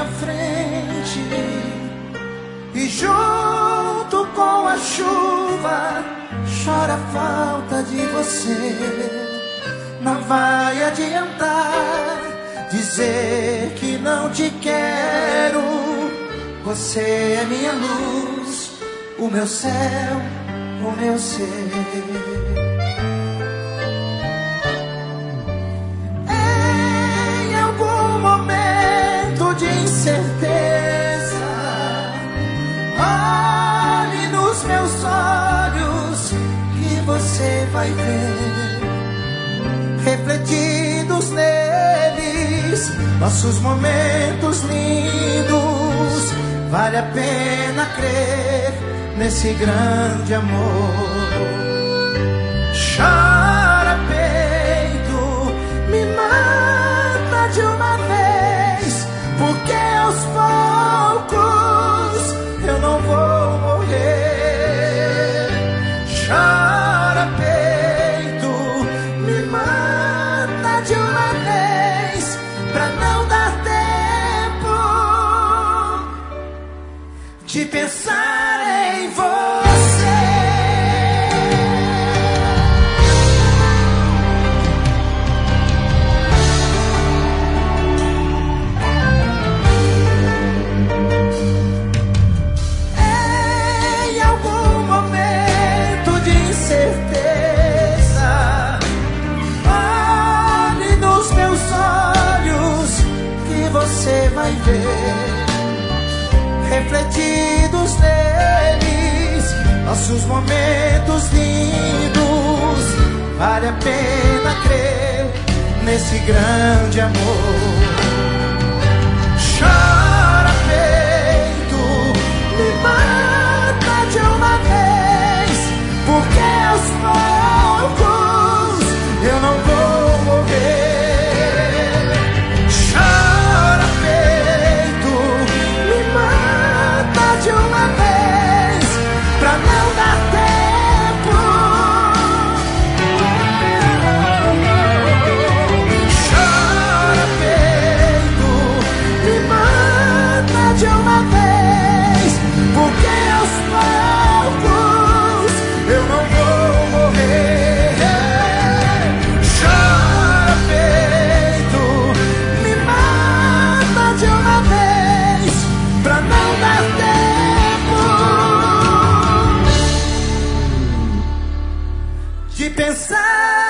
minha frente, e junto com a chuva chora a falta de você. Não vai adiantar dizer que não te quero. Você é minha luz, o meu céu, o meu ser. Em algum momento de incerteza, olhe nos meus olhos que você vai ver. Refletidos neles, nossos momentos lindos. Vale a pena crer nesse grande amor. Chora peito, me mata de uma vez, porque aos poucos eu não vou morrer. Chora peito, me mata de uma vez, pra não dar tempo de pensar em você. Em algum momento de incerteza, olhe nos meus olhos que você vai ver. Refletidos neles, nossos momentos lindos. Vale a pena crer nesse grande amor. Chora peito, me mata de uma vez, porque aos poucos eu não vou morrer. Chora peito, me mata de uma vez, pra não dar tempo. Chora peito, me mata de uma vez, porque aos poucos eu não vou morrer. Chora peito, me mata de uma vez, pra não dar tempo de pensar